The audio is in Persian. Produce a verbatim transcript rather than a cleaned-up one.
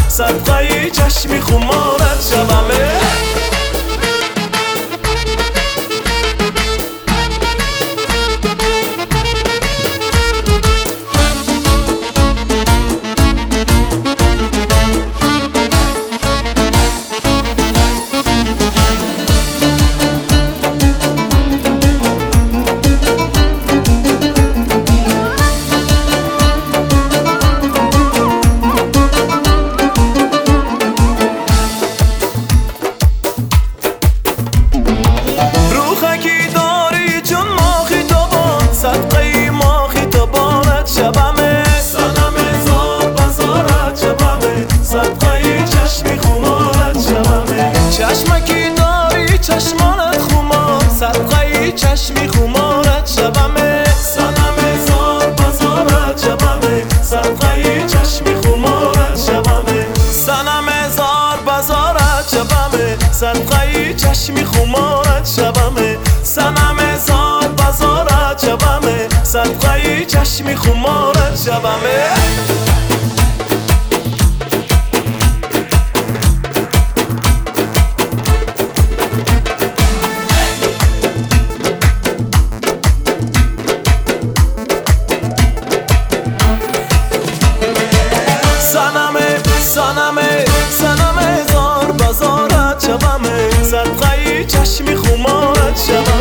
صدقه چشمی خمارت شبمه. صدقه ما خطبانت شبمه. صنم زار بزارت شبمه. صدقه چشمی خمارت شبمه. چشمکی داری چشمانت خمار. صدقه چشمی خمارت شبمه. صنم زار بزارت شبمه. صدقه چشمی خمارت شبمه. صنم زار بزارت شبمه. صدقه چشمی خمارت شبمه. صنم زار بزارت شبمه. صدقه چشمی خمارت شبمه. صنمه صنمه صنم زار بزارت شبمه. صدقه چشمی خمارت شبمه.